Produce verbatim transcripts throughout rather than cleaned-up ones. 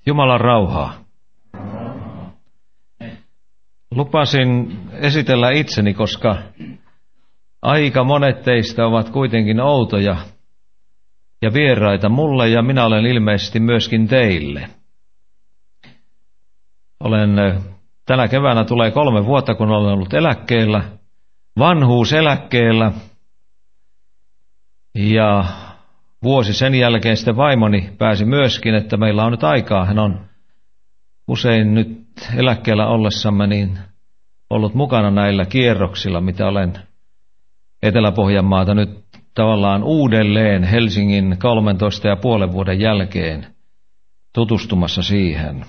Jumalan rauhaa. Lupasin esitellä itseni, koska aika monet teistä ovat kuitenkin outoja ja vieraita mulle, ja minä olen ilmeisesti myöskin teille. Olen, tänä keväänä tulee kolme vuotta, kun olen ollut eläkkeellä, vanhuuseläkkeellä, ja vuosi sen jälkeen sitten vaimoni pääsi myöskin, että meillä on nyt aikaa. Hän on usein nyt eläkkeellä ollessamme niin ollut mukana näillä kierroksilla, mitä olen Etelä-Pohjanmaata nyt tavallaan uudelleen Helsingin kolmentoista ja puolen vuoden jälkeen tutustumassa siihen.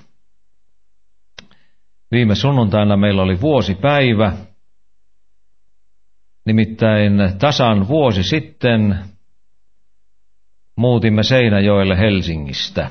Viime sunnuntaina meillä oli vuosipäivä, nimittäin tasan vuosi sitten muutimme Seinäjoelle Helsingistä.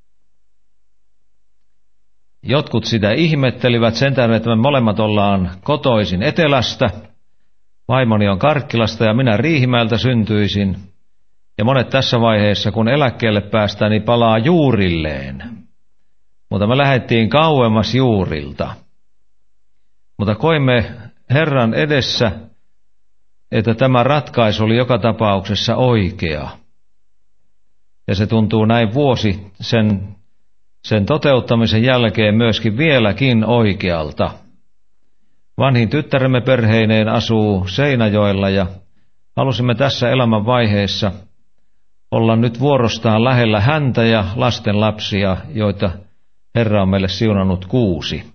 Jotkut sitä ihmettelivät sen tähden, että me molemmat ollaan kotoisin etelästä. Vaimoni on Karkkilasta ja minä Riihimäeltä syntyisin. Ja monet tässä vaiheessa, kun eläkkeelle päästään, niin palaa juurilleen. Mutta me lähdettiin kauemmas juurilta. Mutta koimme Herran edessä, että tämä ratkaisu oli joka tapauksessa oikea. Ja se tuntuu näin vuosi sen, sen toteuttamisen jälkeen myöskin vieläkin oikealta. Vanhin tyttäremme perheineen asuu Seinäjoella ja halusimme tässä elämän vaiheessa olla nyt vuorostaan lähellä häntä ja lasten lapsia, joita Herra on meille siunannut kuusi.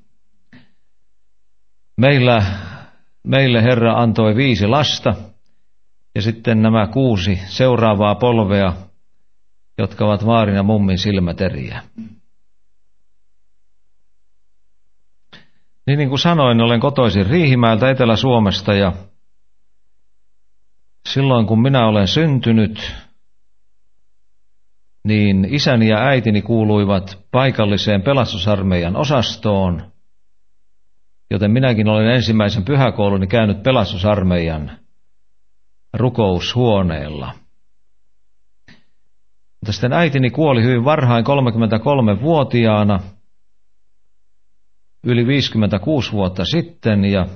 Meillä, meille Herra antoi viisi lasta ja sitten nämä kuusi seuraavaa polvea, jotka ovat vaarin ja mummin silmäteriä. Niin, niin kuin sanoin, olen kotoisin Riihimäeltä Etelä-Suomesta ja silloin kun minä olen syntynyt, niin isäni ja äitini kuuluivat paikalliseen pelastusarmeijan osastoon, joten minäkin olen ensimmäisen pyhäkouluni käynyt pelastusarmeijan rukoushuoneella. Mutta sitten äitini kuoli hyvin varhain kolmekymmentäkolmevuotiaana, yli viisikymmentäkuusi vuotta sitten, ja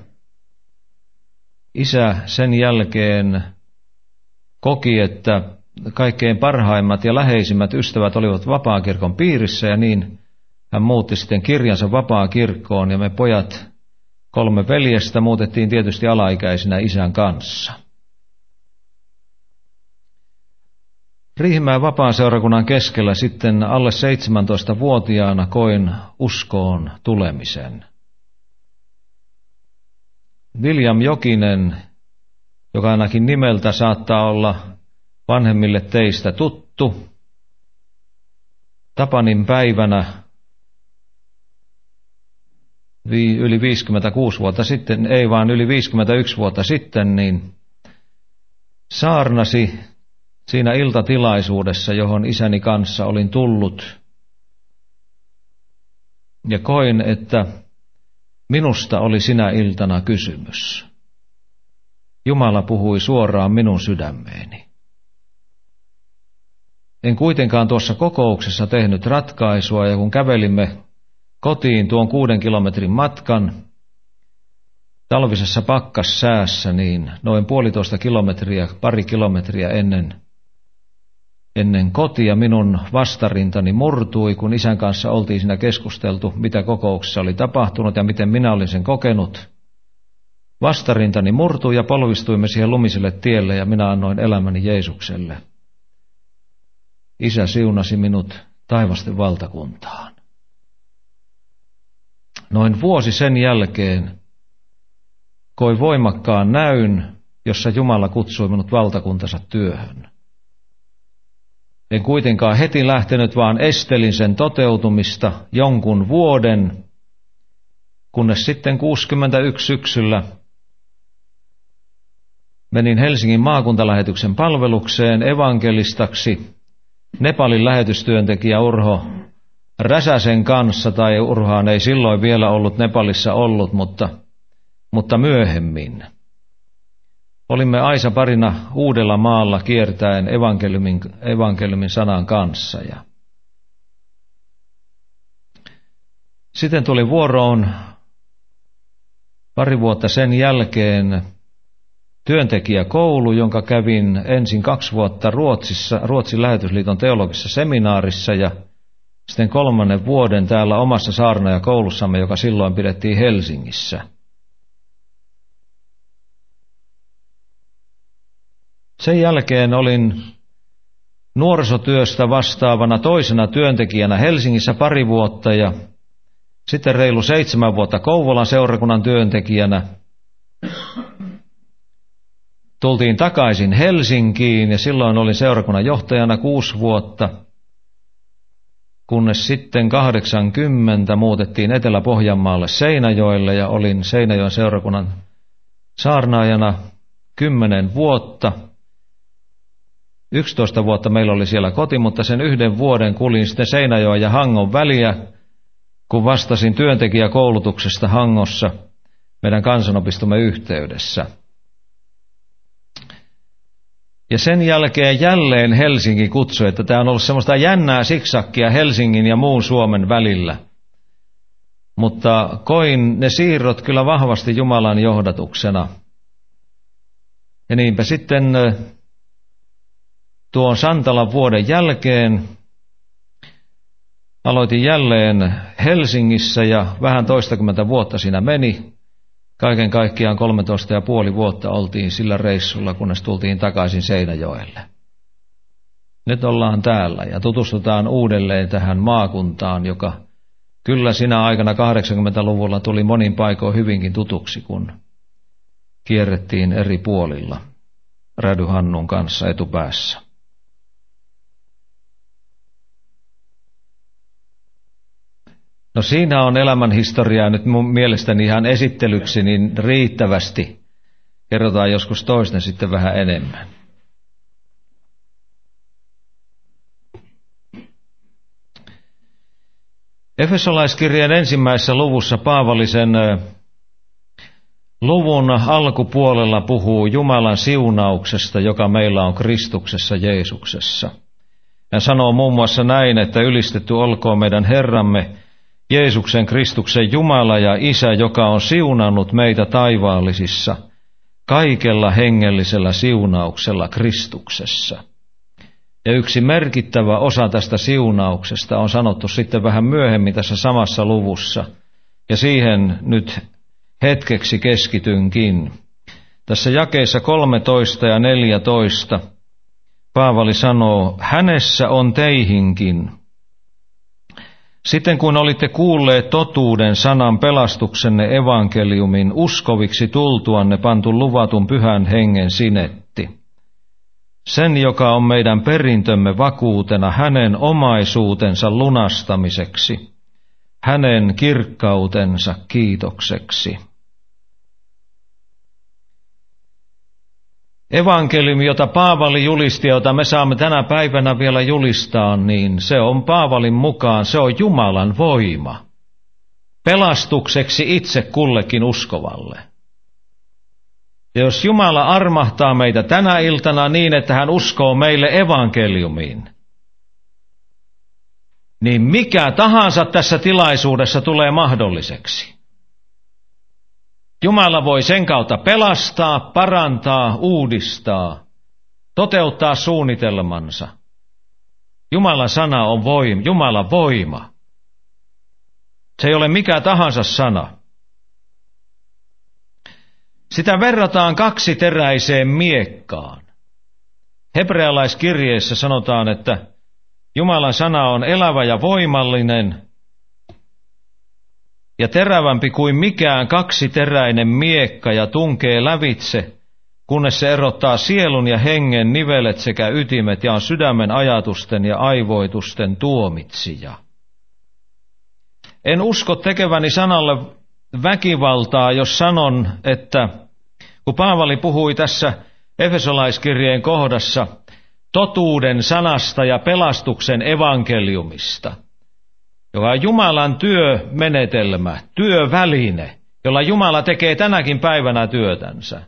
isä sen jälkeen koki, että kaikkein parhaimmat ja läheisimmät ystävät olivat vapaakirkon piirissä, ja niin hän muutti sitten kirjansa vapaakirkkoon, ja me pojat, kolme veljestä, muutettiin tietysti alaikäisinä isän kanssa. Riihimäen vapaaseurakunnan keskellä sitten alle seitsemäntoistavuotiaana koin uskoon tulemisen. William Jokinen, joka ainakin nimeltä saattaa olla vanhemmille teistä tuttu, Tapanin päivänä yli viisikymmentäkuusi vuotta sitten, ei vaan yli viisikymmentäyksi vuotta sitten, niin saarnasi siinä iltatilaisuudessa, johon isäni kanssa olin tullut, ja koin, että minusta oli sinä iltana kysymys. Jumala puhui suoraan minun sydämeeni. En kuitenkaan tuossa kokouksessa tehnyt ratkaisua, ja kun kävelimme kotiin tuon kuuden kilometrin matkan talvisessa pakkassäässä, niin noin puolitoista kilometriä, pari kilometriä ennen Ennen kotia minun vastarintani murtui, kun isän kanssa oltiin siinä keskusteltu, mitä kokouksessa oli tapahtunut ja miten minä olin sen kokenut. Vastarintani murtui ja polvistuimme siihen lumiselle tielle ja minä annoin elämäni Jeesukselle. Isä siunasi minut taivasten valtakuntaan. Noin vuosi sen jälkeen koin voimakkaan näyn, jossa Jumala kutsui minut valtakuntansa työhön. En kuitenkaan heti lähtenyt, vaan estelin sen toteutumista jonkun vuoden, kunnes sitten kuusikymmentäyksi syksyllä menin Helsingin maakuntalähetyksen palvelukseen evankelistaksi Nepalin lähetystyöntekijä Urho Räsäsen kanssa, tai Urhaan ei silloin vielä ollut Nepalissa ollut, mutta, mutta myöhemmin. Olimme Aisa parina Uudella Maalla kiertäen evankeliumin, evankeliumin sanan kanssa. Ja Sitten tuli vuoroon pari vuotta sen jälkeen työntekijäkoulu, jonka kävin ensin kaksi vuotta Ruotsissa, Ruotsin lähetysliiton teologisessa seminaarissa ja sitten kolmannen vuoden täällä omassa saarnaajakoulussamme, joka silloin pidettiin Helsingissä. Sen jälkeen olin nuorisotyöstä vastaavana toisena työntekijänä Helsingissä pari vuotta ja sitten reilu seitsemän vuotta Kouvolan seurakunnan työntekijänä. Tultiin takaisin Helsinkiin ja silloin olin seurakunnan johtajana kuusi vuotta, kunnes sitten kahdeksankymmentä muutettiin Etelä-Pohjanmaalle Seinäjoelle ja olin Seinäjoen seurakunnan saarnaajana kymmenen vuotta. yksitoista vuotta meillä oli siellä koti, mutta sen yhden vuoden kuljin sitten Seinäjoen ja Hangon väliä, kun vastasin työntekijäkoulutuksesta Hangossa meidän kansanopistomme yhteydessä. Ja sen jälkeen jälleen Helsinki kutsui, että tämä on ollut semmoista jännää siksakkia Helsingin ja muun Suomen välillä. Mutta koin ne siirrot kyllä vahvasti Jumalan johdatuksena. Ja niinpä sitten tuon Santalan vuoden jälkeen aloitin jälleen Helsingissä ja vähän toistakymmentä vuotta siinä meni. Kaiken kaikkiaan kolmetoista ja puoli vuotta oltiin sillä reissulla, kunnes tultiin takaisin Seinäjoelle. Nyt ollaan täällä ja tutustutaan uudelleen tähän maakuntaan, joka kyllä sinä aikana kahdeksankymmentäluvulla tuli monin paikoin hyvinkin tutuksi, kun kierrettiin eri puolilla Rädy Hannun kanssa etupäässä. No siinä on elämänhistoriaa nyt mun mielestäni ihan esittelyksi niin riittävästi. Kerrotaan joskus toisten sitten vähän enemmän. Efesolaiskirjeen ensimmäisessä luvussa Paavali sen luvun alkupuolella puhuu Jumalan siunauksesta, joka meillä on Kristuksessa Jeesuksessa. Hän sanoo muun muassa näin, että ylistetty olkoon meidän Herramme Jeesuksen Kristuksen Jumala ja Isä, joka on siunannut meitä taivaallisissa kaikella hengellisellä siunauksella Kristuksessa. Ja yksi merkittävä osa tästä siunauksesta on sanottu sitten vähän myöhemmin tässä samassa luvussa, ja siihen nyt hetkeksi keskitynkin. Tässä jakeissa kolmetoista ja neljätoista Paavali sanoo, hänessä on teihinkin. Sitten kun olitte kuulleet totuuden sanan pelastuksenne evankeliumin, uskoviksi tultuanne pantu luvatun pyhän hengen sinetti. Sen, joka on meidän perintömme vakuutena hänen omaisuutensa lunastamiseksi, hänen kirkkautensa kiitokseksi. Evankeliumi, jota Paavali julisti, jota me saamme tänä päivänä vielä julistaa, niin se on Paavalin mukaan, se on Jumalan voima. Pelastukseksi itse kullekin uskovalle. Ja jos Jumala armahtaa meitä tänä iltana niin, että hän uskoo meille evankeliumiin, niin mikä tahansa tässä tilaisuudessa tulee mahdolliseksi. Jumala voi sen kautta pelastaa, parantaa, uudistaa, toteuttaa suunnitelmansa. Jumalan sana on voima, Jumalan voima. Se ei ole mikä tahansa sana. Sitä verrataan kaksiteräiseen miekkaan. Hebrealaiskirjeessä sanotaan, että Jumalan sana on elävä ja voimallinen ja terävämpi kuin mikään kaksiteräinen miekka ja tunkee lävitse, kunnes se erottaa sielun ja hengen nivelet sekä ytimet ja on sydämen ajatusten ja aivoitusten tuomitsija. En usko tekeväni sanalle väkivaltaa, jos sanon, että kun Paavali puhui tässä Efesolaiskirjeen kohdassa totuuden sanasta ja pelastuksen evankeliumista, joka on Jumalan työmenetelmä, työväline, jolla Jumala tekee tänäkin päivänä työtänsä.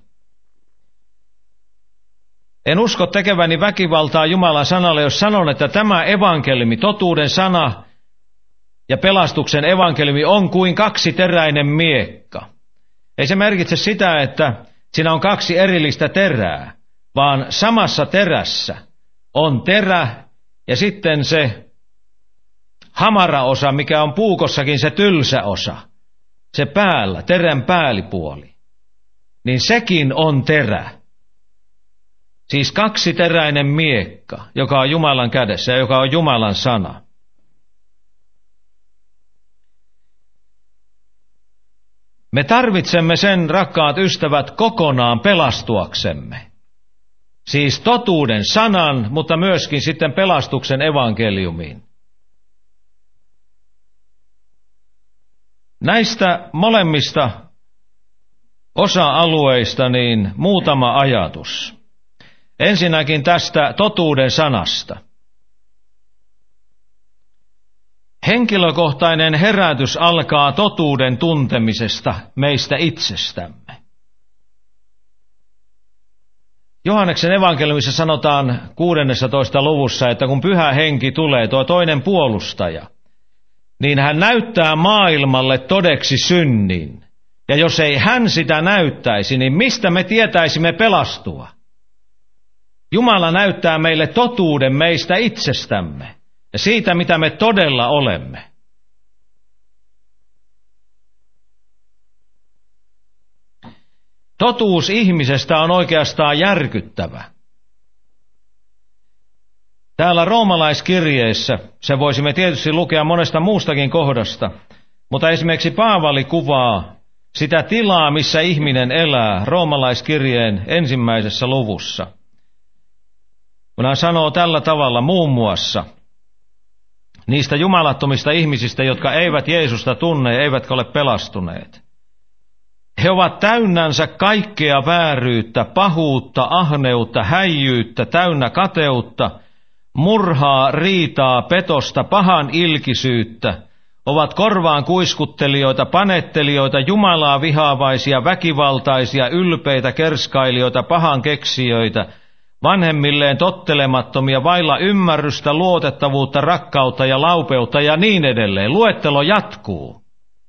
En usko tekeväni väkivaltaa Jumalan sanalle, jos sanon, että tämä evankeliumi, totuuden sana, ja pelastuksen evankeliumi on kuin kaksiteräinen miekka. Ei se merkitse sitä, että siinä on kaksi erillistä terää, vaan samassa terässä on terä ja sitten se hamara osa, mikä on puukossakin se tylsä osa, se päällä, terän päällipuoli, niin sekin on terä. Siis kaksiteräinen miekka, joka on Jumalan kädessä ja joka on Jumalan sana. Me tarvitsemme sen, rakkaat ystävät, kokonaan pelastuaksemme. Siis totuuden sanan, mutta myöskin sitten pelastuksen evankeliumiin. Näistä molemmista osa-alueista niin muutama ajatus. Ensinnäkin tästä totuuden sanasta. Henkilökohtainen herätys alkaa totuuden tuntemisesta meistä itsestämme. Johanneksen evankeliumissa sanotaan kuudennessatoista luvussa, että kun Pyhä Henki tulee, tuo toinen puolustaja, niin hän näyttää maailmalle todeksi synnin. Ja jos ei hän sitä näyttäisi, niin mistä me tietäisimme pelastua? Jumala näyttää meille totuuden meistä itsestämme ja siitä, mitä me todella olemme. Totuus ihmisestä on oikeastaan järkyttävä. Täällä roomalaiskirjeessä, se voisimme tietysti lukea monesta muustakin kohdasta, mutta esimerkiksi Paavali kuvaa sitä tilaa, missä ihminen elää roomalaiskirjeen ensimmäisessä luvussa. Kun hän sanoo tällä tavalla muun muassa niistä jumalattomista ihmisistä, jotka eivät Jeesusta tunne, eivätkä ole pelastuneet. He ovat täynnänsä kaikkea vääryyttä, pahuutta, ahneutta, häijyyttä, täynnä kateutta, murhaa, riitaa, petosta, pahan ilkisyyttä, ovat korvaan kuiskuttelijoita, panettelijoita, Jumalaa vihaavaisia, väkivaltaisia, ylpeitä, kerskailijoita, pahan keksijöitä, vanhemmilleen tottelemattomia, vailla ymmärrystä, luotettavuutta, rakkautta ja laupeutta ja niin edelleen. Luettelo jatkuu.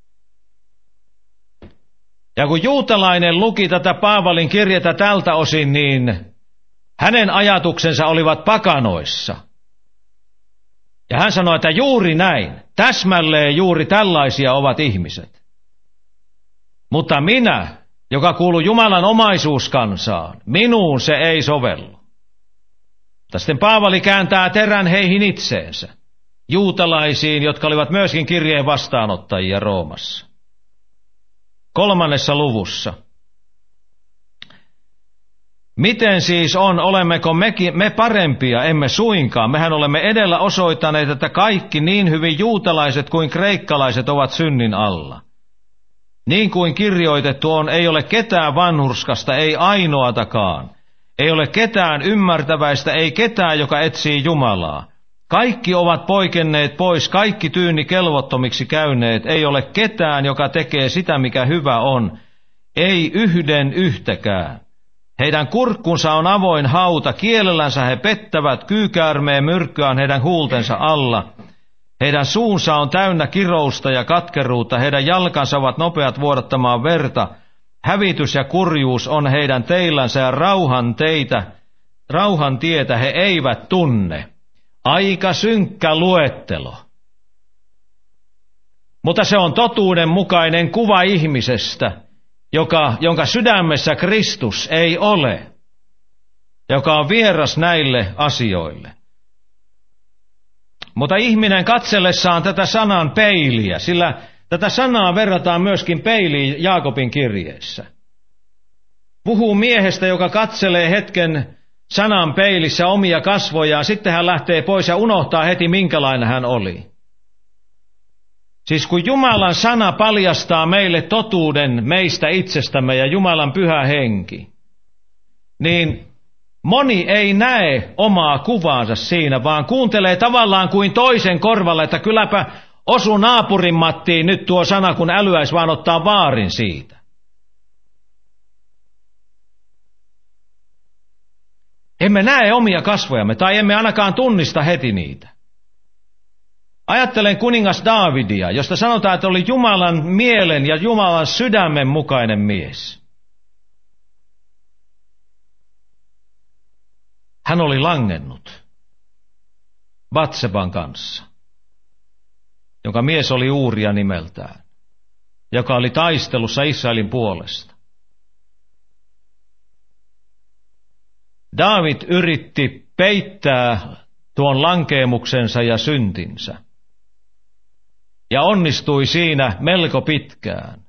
Ja kun juutalainen luki tätä Paavalin kirjettä tältä osin, niin hänen ajatuksensa olivat pakanoissa. Ja hän sanoi, että juuri näin, täsmälleen juuri tällaisia ovat ihmiset. Mutta minä, joka kuuluu Jumalan omaisuuskansaan, minuun se ei sovellu. Mutta sitten Paavali kääntää terän heihin itseensä, juutalaisiin, jotka olivat myöskin kirjeen vastaanottajia Roomassa. Kolmannessa luvussa. Miten siis on, olemmeko mekin, me parempia, emme suinkaan. Mehän olemme edellä osoittaneet, että kaikki niin hyvin juutalaiset kuin kreikkalaiset ovat synnin alla. Niin kuin kirjoitettu on, ei ole ketään vanhurskasta, ei ainoatakaan. Ei ole ketään ymmärtäväistä, ei ketään, joka etsii Jumalaa. Kaikki ovat poikenneet pois, kaikki tyynni kelvottomiksi käyneet. Ei ole ketään, joka tekee sitä, mikä hyvä on. Ei yhden yhtäkään. Heidän kurkkunsa on avoin hauta, kielellänsä he pettävät, kyykäärmeen myrkkyä on heidän huultensa alla. Heidän suunsa on täynnä kirousta ja katkeruutta, heidän jalkansa ovat nopeat vuodattamaan verta. Hävitys ja kurjuus on heidän teillänsä ja rauhan teitä, rauhan tietä he eivät tunne. Aika synkkä luettelo. Mutta se on totuudenmukainen kuva ihmisestä, joka, jonka sydämessä Kristus ei ole, joka on vieras näille asioille. Mutta ihminen katsellessaan tätä sanan peiliä, sillä tätä sanaa verrataan myöskin peiliin Jaakobin kirjeessä. Puhuu miehestä, joka katselee hetken sanan peilissä omia kasvojaan, sitten hän lähtee pois ja unohtaa heti, minkälainen hän oli. Siis kun Jumalan sana paljastaa meille totuuden meistä itsestämme ja Jumalan Pyhä Henki, niin moni ei näe omaa kuvaansa siinä, vaan kuuntelee tavallaan kuin toisen korvalle, että kylläpä osu naapurin Mattiin nyt tuo sana, kun älyäis vaan ottaa vaarin siitä. Emme näe omia kasvojamme tai emme ainakaan tunnista heti niitä. Ajattelen kuningas Daavidia, josta sanotaan, että oli Jumalan mielen ja Jumalan sydämen mukainen mies. Hän oli langennut Batseban kanssa, jonka mies oli Uuria nimeltään, joka oli taistelussa Israelin puolesta. Daavid yritti peittää tuon lankeemuksensa ja syntinsä, ja onnistui siinä melko pitkään.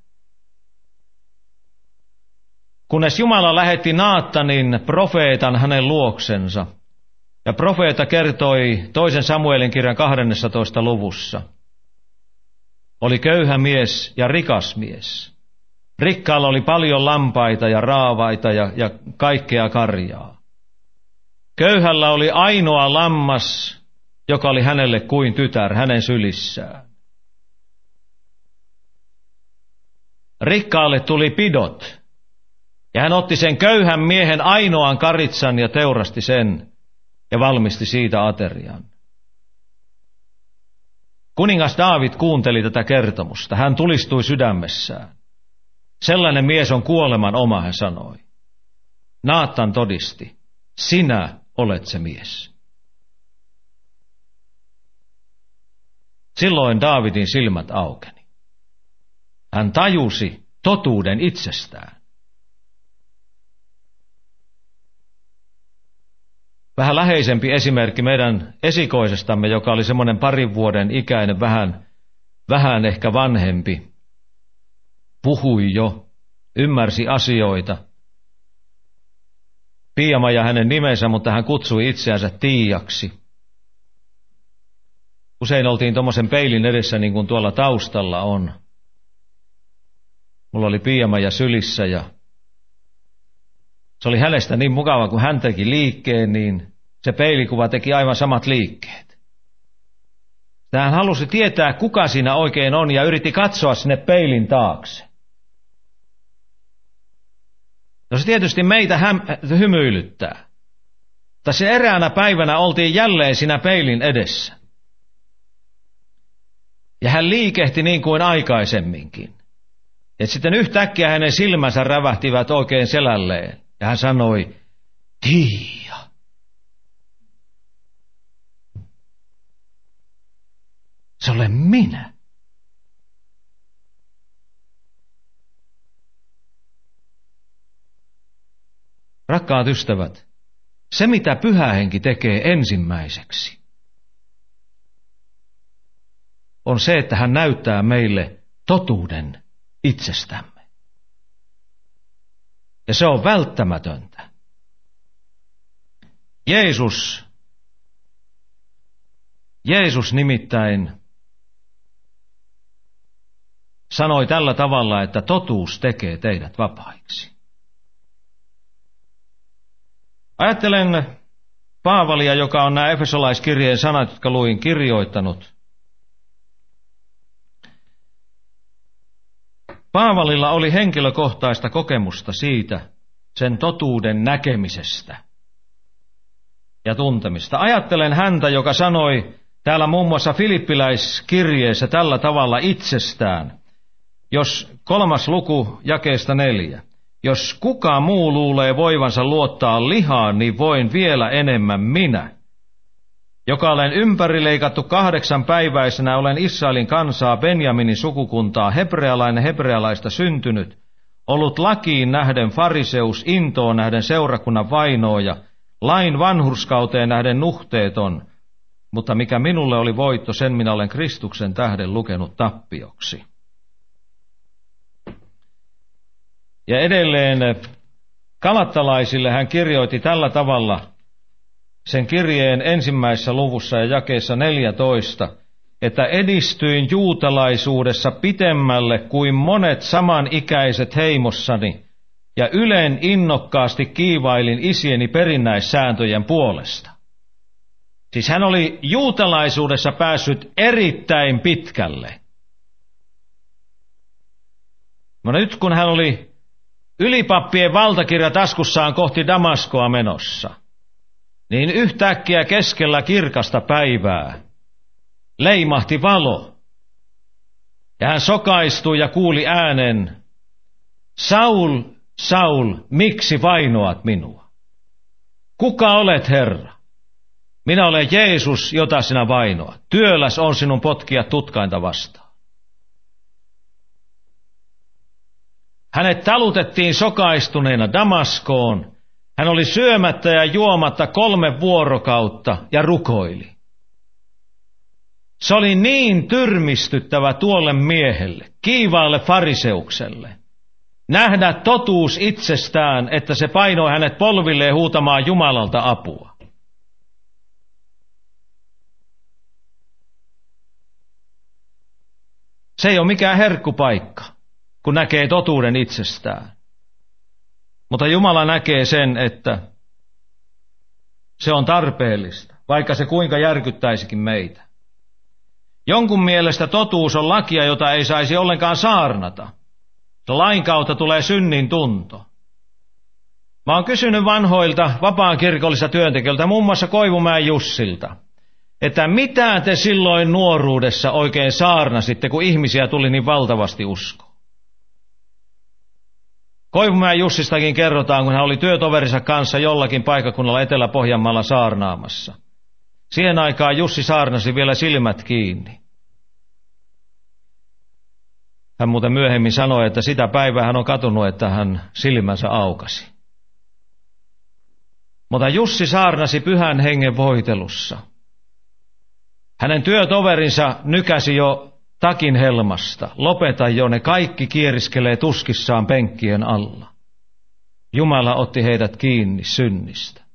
Kunnes Jumala lähetti Naatanin profeetan hänen luoksensa, ja profeeta kertoi toisen Samuelin kirjan kahdennessatoista luvussa. Oli köyhä mies ja rikas mies. Rikkaalla oli paljon lampaita ja raavaita ja, ja kaikkea karjaa. Köyhällä oli ainoa lammas, joka oli hänelle kuin tytär hänen sylissään. Rikkaalle tuli pidot, ja hän otti sen köyhän miehen ainoan karitsan ja teurasti sen, ja valmisti siitä aterian. Kuningas Daavid kuunteli tätä kertomusta. Hän tulistui sydämessään. Sellainen mies on kuoleman oma, hän sanoi. Naatan todisti, sinä olet se mies. Silloin Daavidin silmät aukeni. Hän tajusi totuuden itsestään. Vähän läheisempi esimerkki meidän esikoisestamme, joka oli semmoinen parin vuoden ikäinen, vähän, vähän ehkä vanhempi. Puhui jo, ymmärsi asioita. Pia-Maija hänen nimensä, mutta hän kutsui itseänsä Tiiaksi. Usein oltiin tuommoisen peilin edessä, niin kuin tuolla taustalla on. Mulla oli Pia-Maija sylissä ja se oli hänestä niin mukava, kun hän teki liikkeen, niin se peilikuva teki aivan samat liikkeet. Hän halusi tietää, kuka siinä oikein on, ja yritti katsoa sinne peilin taakse. No se tietysti meitä häm- hymyilyttää. Tässä eräänä päivänä oltiin jälleen siinä peilin edessä. Ja hän liikehti niin kuin aikaisemminkin. Et sitten yhtäkkiä hänen silmänsä rävähtivät oikein selälleen. Ja hän sanoi, Tiia. Se olen minä. Rakkaat ystävät, se mitä Pyhä Henki tekee ensimmäiseksi, on se, että hän näyttää meille totuuden itsestämme. Ja se on välttämätöntä. Jeesus, Jeesus nimittäin sanoi tällä tavalla, että totuus tekee teidät vapaiksi. Ajattelen Paavalia, joka on nämä Efesolaiskirjeen sanat, jotka luin, kirjoittanut. Paavalilla oli henkilökohtaista kokemusta siitä, sen totuuden näkemisestä ja tuntemista. Ajattelen häntä, joka sanoi täällä muun muassa Filippiläiskirjeessä tällä tavalla itsestään, jos kolmas luku jakeesta neljä. Jos kuka muu luulee voivansa luottaa lihaan, niin voin vielä enemmän minä, joka olen ympärileikattu kahdeksan päiväisenä, olen Israelin kansaa, Benjaminin sukukuntaa, hebrealainen hebrealaista syntynyt, ollut lakiin nähden fariseus, intoon nähden seurakunnan vainooja, lain vanhurskauteen nähden nuhteeton, mutta mikä minulle oli voitto, sen minä olen Kristuksen tähden lukenut tappioksi. Ja edelleen galattalaisille hän kirjoitti tällä tavalla sen kirjeen ensimmäisessä luvussa ja jakeessa neljätoista, että edistyin juutalaisuudessa pitemmälle kuin monet samanikäiset heimossani, ja ylen innokkaasti kiivailin isieni perinnäissääntöjen puolesta. Siis hän oli juutalaisuudessa päässyt erittäin pitkälle. No nyt kun hän oli ylipappien valtakirja taskussaan kohti Damaskoa menossa, niin yhtäkkiä keskellä kirkasta päivää leimahti valo. Ja hän sokaistui ja kuuli äänen, Saul, Saul, miksi vainoat minua? Kuka olet, Herra? Minä olen Jeesus, jota sinä vainoat. Työläs on sinun potkia tutkainta vastaan. Hänet talutettiin sokaistuneena Damaskoon. Hän oli syömättä ja juomatta kolme vuorokautta ja rukoili. Se oli niin tyrmistyttävä tuolle miehelle, kiivaalle fariseukselle, nähdä totuus itsestään, että se painoi hänet polvilleen huutamaan Jumalalta apua. Se ei ole mikään herkkupaikka, kun näkee totuuden itsestään. Mutta Jumala näkee sen, että se on tarpeellista, vaikka se kuinka järkyttäisikin meitä. Jonkun mielestä totuus on lakia, jota ei saisi ollenkaan saarnata. Lain kautta tulee synnin tunto. Mä oon kysynyt vanhoilta vapaakirkollisilta työntekijöiltä, muun muassa Koivumäen Jussilta, että mitä te silloin nuoruudessa oikein saarnasitte, kun ihmisiä tuli niin valtavasti uskoon. Koivumäen Jussistakin kerrotaan, kun hän oli työtoverinsa kanssa jollakin paikkakunnalla Etelä-Pohjanmaalla saarnaamassa. Siihen aikaan Jussi saarnasi vielä silmät kiinni. Hän muuten myöhemmin sanoi, että sitä päivää hän on katunut, että hän silmänsä aukasi. Mutta Jussi saarnasi Pyhän Hengen voitelussa. Hänen työtoverinsa nykäsi jo takin helmasta. Lopeta jo, ne kaikki kieriskelee tuskissaan penkkien alla. Jumala otti heidät kiinni synnistä.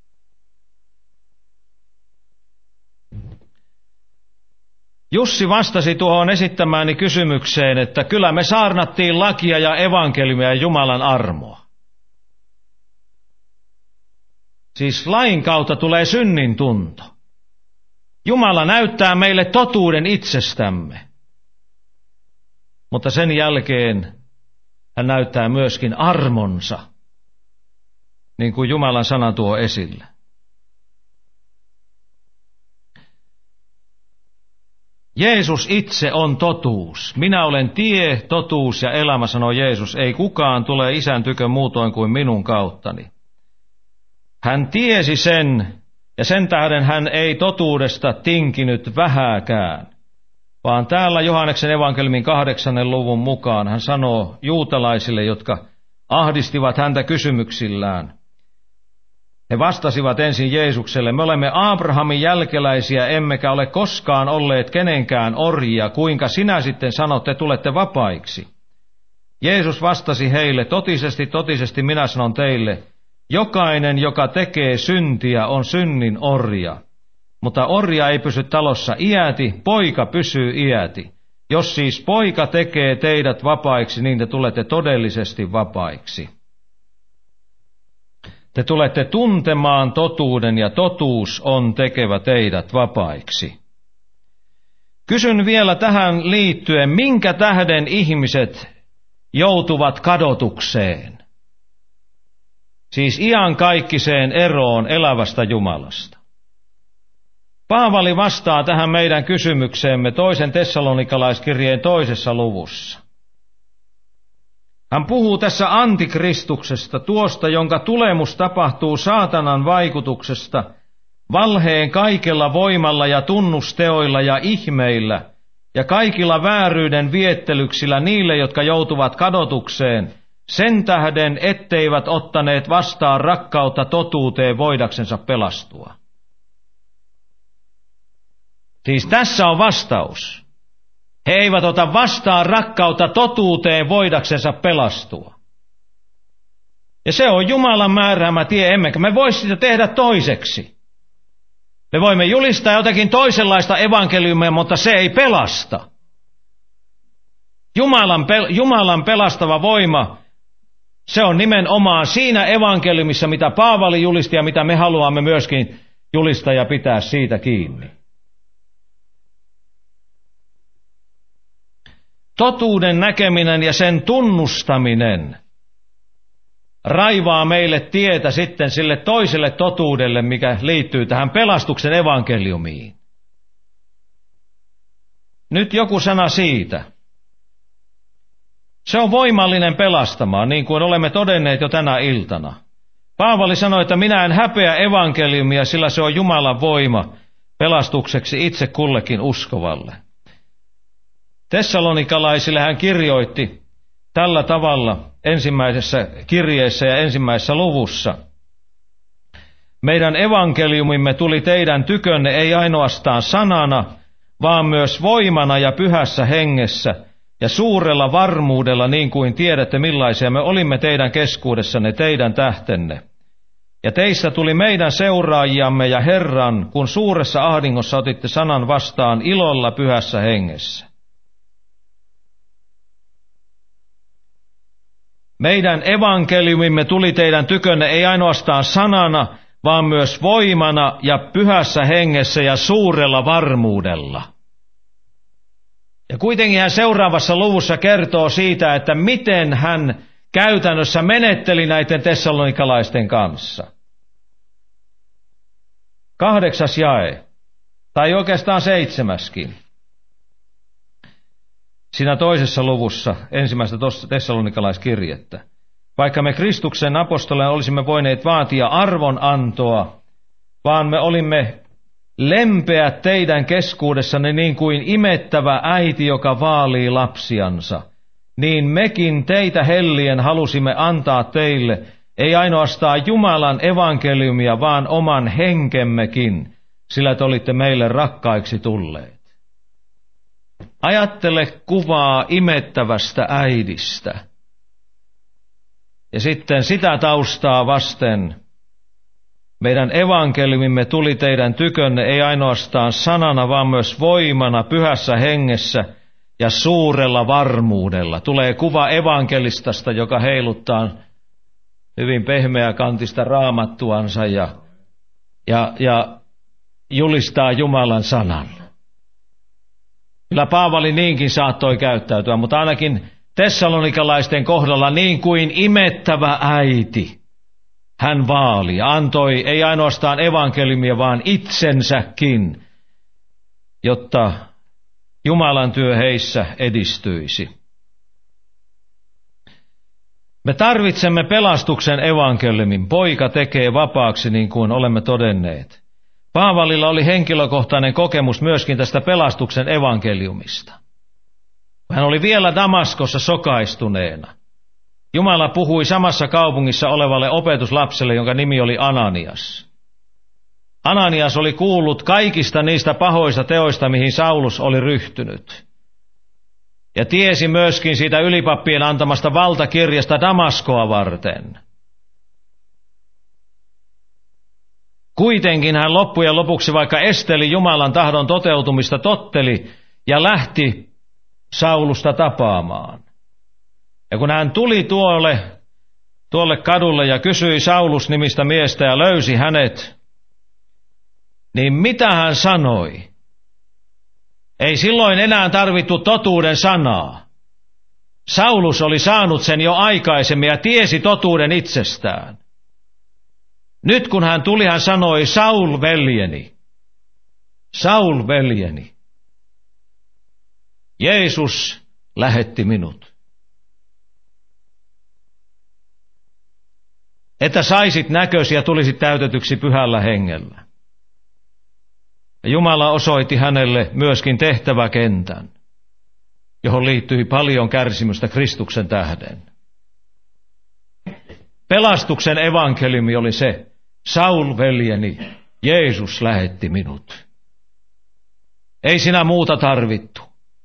Jussi vastasi tuohon esittämääni kysymykseen, että kyllä me saarnattiin lakia ja evankeliumia ja Jumalan armoa. Siis lain kautta tulee synnin tunto. Jumala näyttää meille totuuden itsestämme. Mutta sen jälkeen hän näyttää myöskin armonsa, niin kuin Jumalan sana tuo esille. Jeesus itse on totuus. Minä olen tie, totuus ja elämä, sanoo Jeesus. Ei kukaan tule Isän tykö muutoin kuin minun kauttani. Hän tiesi sen, ja sen tähden hän ei totuudesta tinkinyt vähääkään. Vaan täällä Johanneksen evankeliumin kahdeksannen luvun mukaan hän sanoo juutalaisille, jotka ahdistivat häntä kysymyksillään. He vastasivat ensin Jeesukselle, me olemme Abrahamin jälkeläisiä, emmekä ole koskaan olleet kenenkään orjia, kuinka sinä sitten sanot, te tulette vapaiksi? Jeesus vastasi heille, totisesti, totisesti minä sanon teille, jokainen, joka tekee syntiä, on synnin orja. Mutta orja ei pysy talossa iäti, poika pysyy iäti. Jos siis poika tekee teidät vapaiksi, niin te tulette todellisesti vapaiksi. Te tulette tuntemaan totuuden ja totuus on tekevä teidät vapaiksi. Kysyn vielä tähän liittyen, minkä tähden ihmiset joutuvat kadotukseen? Siis iankaikkiseen eroon elävästä Jumalasta. Paavali vastaa tähän meidän kysymykseemme toisen tessalonikalaiskirjeen toisessa luvussa. Hän puhuu tässä antikristuksesta, tuosta, jonka tulemus tapahtuu saatanan vaikutuksesta, valheen kaikella voimalla ja tunnusteoilla ja ihmeillä, ja kaikilla vääryyden viettelyksillä niille, jotka joutuvat kadotukseen, sen tähden, etteivät ottaneet vastaan rakkautta totuuteen voidaksensa pelastua. Siis tässä on vastaus. He eivät ota vastaan rakkautta totuuteen voidaksensa pelastua. Ja se on Jumalan määräämä tie, emmekä me voi sitä tehdä toiseksi. Me voimme julistaa jotakin toisenlaista evankeliumia, mutta se ei pelasta. Jumalan, pel- Jumalan pelastava voima, se on nimenomaan siinä evankeliumissa, mitä Paavali julisti ja mitä me haluamme myöskin julistaa ja pitää siitä kiinni. Totuuden näkeminen ja sen tunnustaminen raivaa meille tietä sitten sille toiselle totuudelle, mikä liittyy tähän pelastuksen evankeliumiin. nyt joku sana siitä. Se on voimallinen pelastamaan, niin kuin olemme todenneet jo tänä iltana. Paavali sanoi, että minä en häpeä evankeliumia, sillä se on Jumalan voima pelastukseksi itse kullekin uskovalle. Tessalonikalaisille hän kirjoitti tällä tavalla ensimmäisessä kirjeessä ja ensimmäisessä luvussa. Meidän evankeliumimme tuli teidän tykönne ei ainoastaan sanana, vaan myös voimana ja pyhässä hengessä ja suurella varmuudella, niin kuin tiedätte millaisia me olimme teidän keskuudessanne teidän tähtenne. Ja teistä tuli meidän seuraajiamme ja Herran, kun suuressa ahdingossa otitte sanan vastaan ilolla pyhässä hengessä. Meidän evankeliumimme tuli teidän tykönne ei ainoastaan sanana, vaan myös voimana ja pyhässä hengessä ja suurella varmuudella. Ja kuitenkin hän seuraavassa luvussa kertoo siitä, että miten hän käytännössä menetteli näiden tessalonikalaisten kanssa. Kahdeksas jae, tai oikeastaan seitsemäskin. Siinä toisessa luvussa ensimmäistä tessalonikalaискirjettä. Vaikka me Kristuksen apostoleina olisimme voineet vaatia arvonantoa, vaan me olimme lempeät teidän keskuudessanne niin kuin imettävä äiti, joka vaalii lapsiansa. Niin mekin teitä hellien halusimme antaa teille, ei ainoastaan Jumalan evankeliumia, vaan oman henkemmekin, sillä te olitte meille rakkaiksi tulleet. Ajattele kuvaa imettävästä äidistä. Ja sitten sitä taustaa vasten meidän evankeliumimme tuli teidän tykönne ei ainoastaan sanana, vaan myös voimana, pyhässä hengessä ja suurella varmuudella. Tulee kuva evankelistasta, joka heiluttaa hyvin pehmeäkantista raamattuansa ja, ja, ja julistaa Jumalan sanan. Kyllä Paavali niinkin saattoi käyttäytyä, mutta ainakin tessalonikalaisten kohdalla niin kuin imettävä äiti. Hän vaali ja antoi ei ainoastaan evankeliumia, vaan itsensäkin, jotta Jumalan työ heissä edistyisi. Me tarvitsemme pelastuksen evankeliumin. Poika tekee vapaaksi, niin kuin olemme todenneet. Paavalilla oli henkilökohtainen kokemus myöskin tästä pelastuksen evankeliumista. Hän oli vielä Damaskossa sokaistuneena. Jumala puhui samassa kaupungissa olevalle opetuslapselle, jonka nimi oli Ananias. Ananias oli kuullut kaikista niistä pahoista teoista, mihin Saulus oli ryhtynyt. Ja tiesi myöskin siitä ylipappien antamasta valtakirjasta Damaskoa varten. Kuitenkin hän loppujen lopuksi, vaikka esteli Jumalan tahdon toteutumista, totteli ja lähti Saulusta tapaamaan. Ja kun hän tuli tuolle, tuolle kadulle ja kysyi Saulus-nimistä miestä ja löysi hänet, niin mitä hän sanoi? Ei silloin enää tarvittu totuuden sanaa. Saulus oli saanut sen jo aikaisemmin ja tiesi totuuden itsestään. Nyt kun hän tuli, hän sanoi, Saul veljeni, Saul veljeni, Jeesus lähetti minut, että saisit näkösi ja tulisit täytetyksi pyhällä hengellä. Ja Jumala osoitti hänelle myöskin tehtäväkentän, johon liittyi paljon kärsimystä Kristuksen tähden. Pelastuksen evankeliumi oli se, Saul veljeni, Jeesus lähetti minut. Ei sinä muuta tarvittu.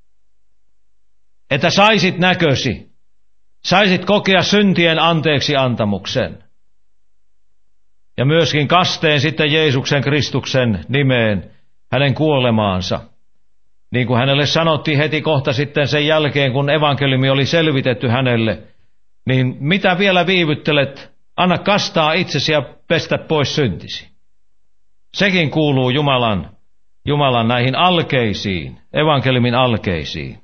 Että saisit näkösi, saisit kokea syntien anteeksi antamuksen. Ja myöskin kasteen sitten Jeesuksen Kristuksen nimeen, hänen kuolemaansa. Niin kuin hänelle sanottiin heti kohta sitten sen jälkeen, kun evankeliumi oli selvitetty hänelle, niin mitä vielä viivyttelet, anna kastaa itsesi ja pestä pois syntisi. Sekin kuuluu Jumalan, Jumalan näihin alkeisiin, evankeliumin alkeisiin.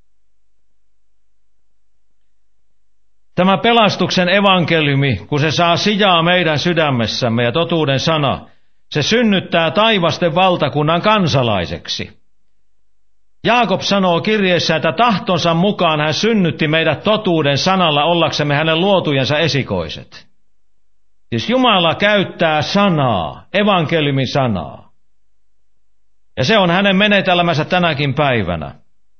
Tämä pelastuksen evankeliumi, kun se saa sijaa meidän sydämessämme ja totuuden sana, se synnyttää taivasten valtakunnan kansalaiseksi. Jaakob sanoo kirjeessä, että tahtonsa mukaan hän synnytti meidät totuuden sanalla ollaksemme hänen luotujensa esikoiset. Siis Jumala käyttää sanaa, evankeliumin sanaa. Ja se on hänen menetelmänsä tänäkin päivänä.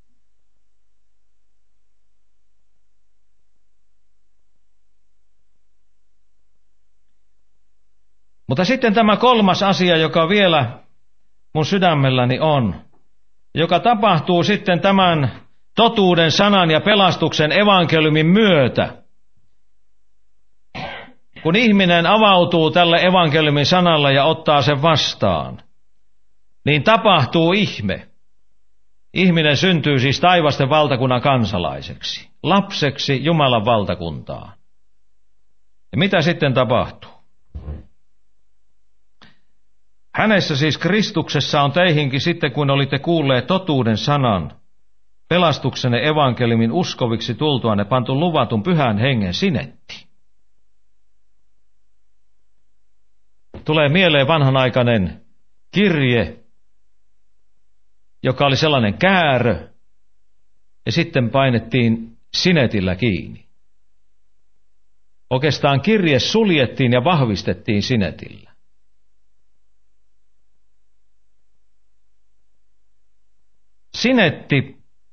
Mutta sitten tämä kolmas asia, joka vielä mun sydämelläni on, joka tapahtuu sitten tämän totuuden sanan ja pelastuksen evankeliumin myötä. Kun ihminen avautuu tälle evankeliumin sanalle ja ottaa sen vastaan, niin tapahtuu ihme. Ihminen syntyy siis taivasten valtakunnan kansalaiseksi, lapseksi Jumalan valtakuntaan. Ja mitä sitten tapahtuu? Hänessä siis Kristuksessa on teihinkin sitten, kun olitte kuulleet totuuden sanan, pelastuksenne evankeliumin uskoviksi tultuanne pantu luvatun pyhän hengen sinetti. Tulee mieleen vanhanaikainen kirje, joka oli sellainen käärö, ja sitten painettiin sinetillä kiinni. Oikeastaan kirje suljettiin ja vahvistettiin sinetillä. Sinetti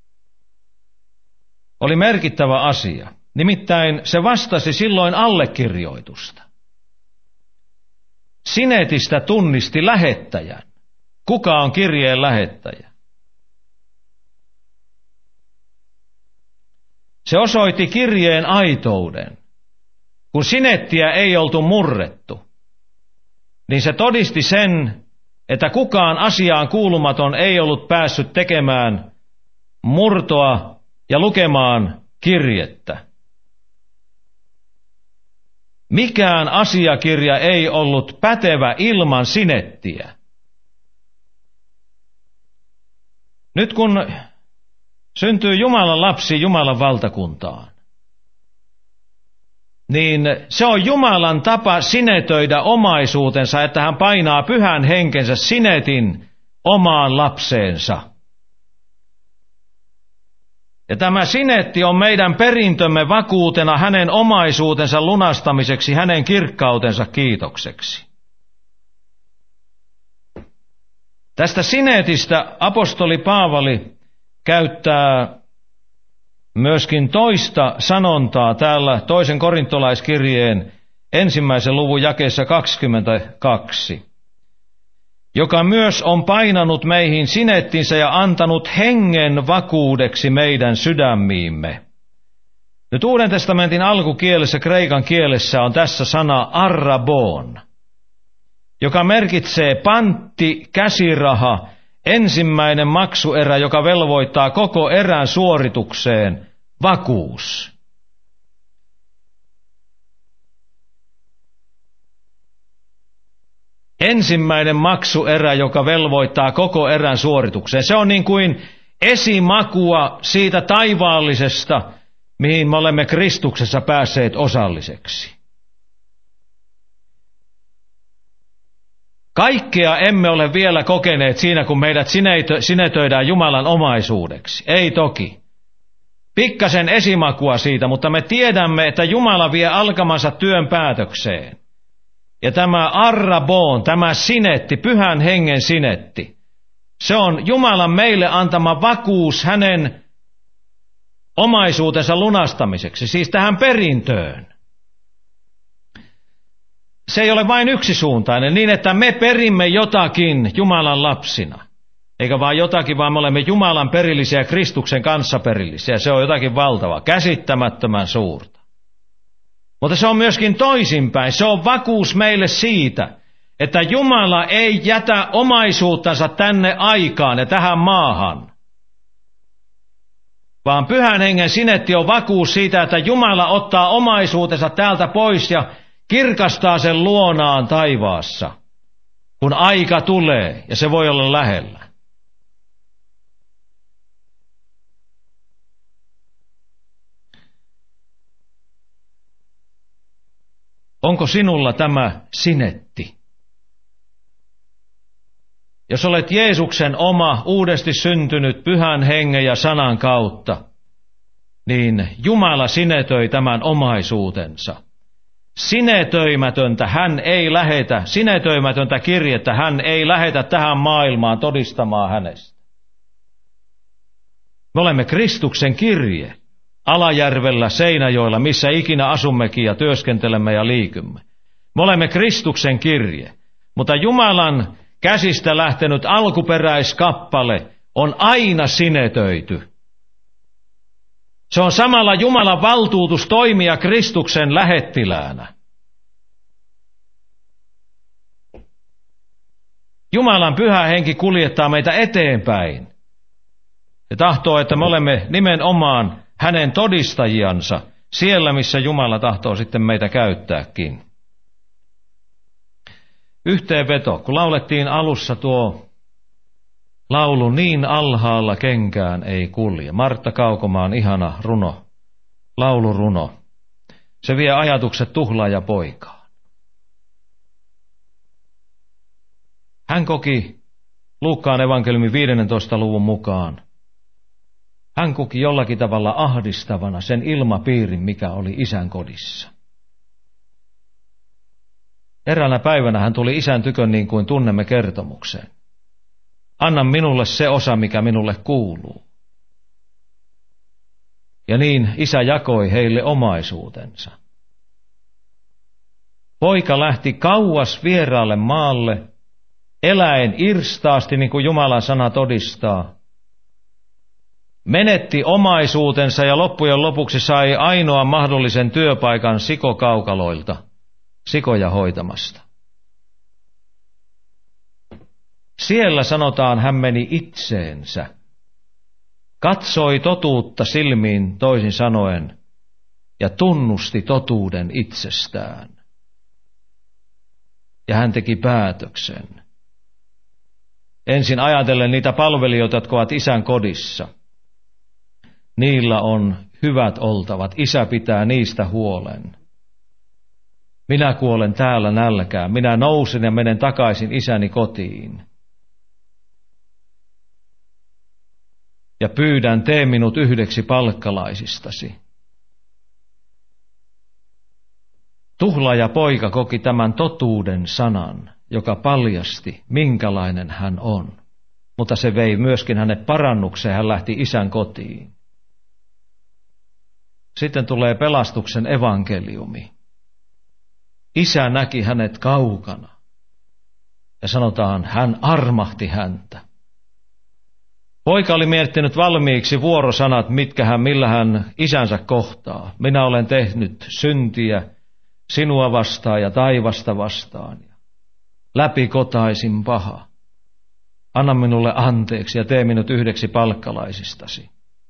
oli merkittävä asia, nimittäin se vastasi silloin allekirjoitusta. Sinetistä tunnisti lähettäjän. Kuka on kirjeen lähettäjä? Se osoitti kirjeen aitouden. Kun sinettiä ei oltu murrettu, niin se todisti sen, että kukaan asiaan kuulumaton ei ollut päässyt tekemään murtoa ja lukemaan kirjettä. Mikään asiakirja ei ollut pätevä ilman sinettiä. Nyt kun syntyy Jumalan lapsi Jumalan valtakuntaan, niin se on Jumalan tapa sinetöidä omaisuutensa, että hän painaa pyhän henkensä sinetin omaan lapseensa. Ja tämä sinetti on meidän perintömme vakuutena hänen omaisuutensa lunastamiseksi, hänen kirkkautensa kiitokseksi. Tästä sinetistä apostoli Paavali käyttää myöskin toista sanontaa täällä toisen korintolaiskirjeen ensimmäisen luvun jakeessa kaksikymmentäkaksi, joka myös on painanut meihin sinettinsä ja antanut hengen vakuudeksi meidän sydämiimme. Nyt Uuden testamentin alkukielessä, kreikan kielessä, on tässä sana arrabon, joka merkitsee pantti, käsiraha, ensimmäinen maksuerä, joka velvoittaa koko erän suoritukseen, vakuus. Ensimmäinen maksuerä, joka velvoittaa koko erän suoritukseen. Se on niin kuin esimakua siitä taivaallisesta, mihin me olemme Kristuksessa päässeet osalliseksi. Kaikkea emme ole vielä kokeneet siinä, kun meidät sinetöidään Jumalan omaisuudeksi. Ei toki. Pikkasen esimakua siitä, mutta me tiedämme, että Jumala vie alkamansa työn päätökseen. Ja tämä arrabon, tämä sinetti, pyhän hengen sinetti, se on Jumalan meille antama vakuus hänen omaisuutensa lunastamiseksi, siis tähän perintöön. Se ei ole vain yksisuuntainen, niin että me perimme jotakin Jumalan lapsina. Eikä vaan jotakin, vaan me olemme Jumalan perillisiä ja Kristuksen kanssa perillisiä. Se on jotakin valtavaa, käsittämättömän suurta. Mutta se on myöskin toisinpäin. Se on vakuus meille siitä, että Jumala ei jätä omaisuuttansa tänne aikaan ja tähän maahan. Vaan pyhän hengen sinetti on vakuus siitä, että Jumala ottaa omaisuutensa täältä pois ja kirkastaa sen luonaan taivaassa, kun aika tulee ja se voi olla lähellä. Onko sinulla tämä sinetti? Jos olet Jeesuksen oma, uudesti syntynyt pyhän hengen ja sanan kautta, niin Jumala sinetöi tämän omaisuutensa. Sinetöimätöntä hän ei lähetä, sinetöimätöntä kirjettä hän ei lähetä tähän maailmaan todistamaan hänestä. Me olemme Kristuksen kirje Alajärvellä, Seinäjoella, missä ikinä asummekin ja työskentelemme ja liikymme. Me olemme Kristuksen kirje, mutta Jumalan käsistä lähtenyt alkuperäiskappale on aina sinetöity. Se on samalla Jumalan valtuutus toimia Kristuksen lähettiläänä. Jumalan pyhä henki kuljettaa meitä eteenpäin. Se tahtoo, että me olemme nimenomaan hänen todistajiansa siellä, missä Jumala tahtoo sitten meitä käyttääkin. Yhteenveto, kun laulettiin alussa tuo laulu Niin alhaalla kenkään ei kulje. Martta Kaukomaan ihana runo, lauluruno. Se vie ajatukset tuhlaajapoikaan. Hän koki Luukkaan evankeliumin viidennentoista luvun mukaan. Hän koki jollakin tavalla ahdistavana sen ilmapiirin, mikä oli isän kodissa. Eräänä päivänä hän tuli isän tykön niin kuin tunnemme kertomukseen. Anna minulle se osa, mikä minulle kuuluu. Ja niin isä jakoi heille omaisuutensa. Poika lähti kauas vieraalle maalle, eläen irstaasti, niin kuin Jumalan sana todistaa. Menetti omaisuutensa ja loppujen lopuksi sai ainoan mahdollisen työpaikan sikokaukaloilta, sikoja hoitamasta. Siellä sanotaan, hän meni itseensä, katsoi totuutta silmiin toisin sanoen ja tunnusti totuuden itsestään. Ja hän teki päätöksen. Ensin ajatellen niitä palvelijoita, jotka ovat isän kodissa. Niillä on hyvät oltavat, isä pitää niistä huolen. Minä kuolen täällä nälkään, minä nousen ja menen takaisin isäni kotiin. Ja pyydän, tee minut yhdeksi palkkalaisistasi. Tuhlaaja poika koki tämän totuuden sanan, joka paljasti, minkälainen hän on. Mutta se vei myöskin hänet parannukseen, hän lähti isän kotiin. Sitten tulee pelastuksen evankeliumi. Isä näki hänet kaukana. Ja sanotaan, hän armahti häntä. Poika oli miettinyt valmiiksi vuorosanat, mitkä hän, millä hän isänsä kohtaa. Minä olen tehnyt syntiä sinua vastaan ja taivasta vastaan. Läpikotaisin paha. Anna minulle anteeksi ja tee minut yhdeksi palkkalaisistasi.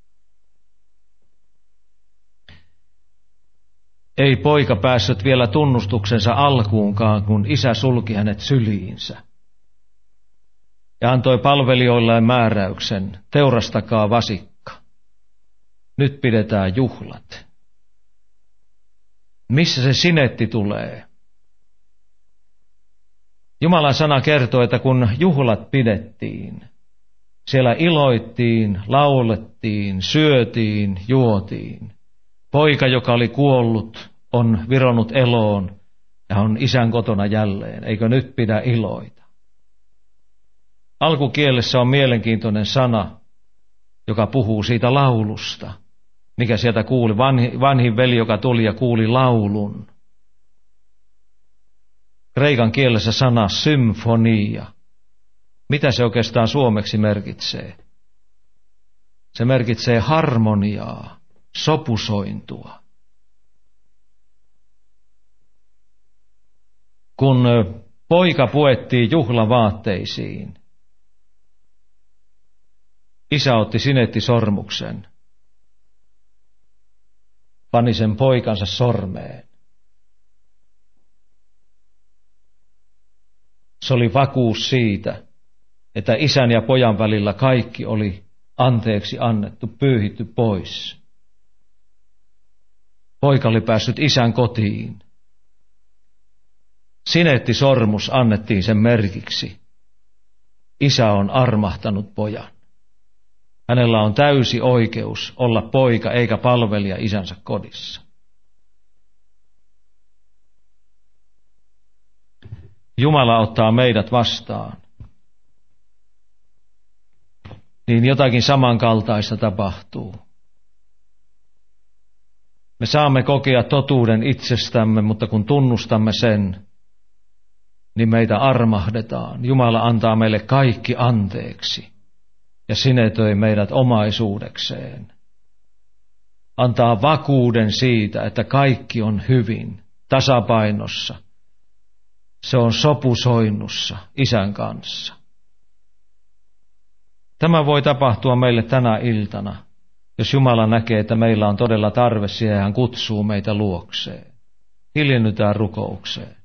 Ei poika päässyt vielä tunnustuksensa alkuunkaan, kun isä sulki hänet syliinsä. Ja antoi palvelijoilleen määräyksen, teurastakaa vasikka. Nyt pidetään juhlat. Missä se sinetti tulee? Jumalan sana kertoo, että kun juhlat pidettiin, siellä iloittiin, laulettiin, syötiin, juotiin. Poika, joka oli kuollut, on vironnut eloon ja on isän kotona jälleen. Eikö nyt pidä iloita? Alkukielessä on mielenkiintoinen sana, joka puhuu siitä laulusta, mikä sieltä kuuli. Vanhi, vanhin veli, joka tuli ja kuuli laulun. Kreikan kielessä sana symfonia. Mitä se oikeastaan suomeksi merkitsee? Se merkitsee harmoniaa, sopusointua. Kun poika puettiin juhlavaatteisiin, isä otti sinettisormuksen, pani sen poikansa sormeen. Se oli vakuus siitä, että isän ja pojan välillä kaikki oli anteeksi annettu, pyyhitty pois. Poika oli päässyt isän kotiin. Sinettisormus annettiin sen merkiksi. isä on armahtanut pojan. Hänellä on täysi oikeus olla poika eikä palvelija isänsä kodissa. Jumala ottaa meidät vastaan. Niin jotakin samankaltaista tapahtuu. Me saamme kokea totuuden itsestämme, mutta kun tunnustamme sen, niin meitä armahdetaan. Jumala antaa meille kaikki anteeksi ja sinetöi meidät omaisuudekseen. Antaa vakuuden siitä, että kaikki on hyvin, tasapainossa. Se on sopusoinnussa isän kanssa. Tämä voi tapahtua meille tänä iltana, jos Jumala näkee, että meillä on todella tarve siihen, hän kutsuu meitä luokseen. Hiljennytään rukoukseen.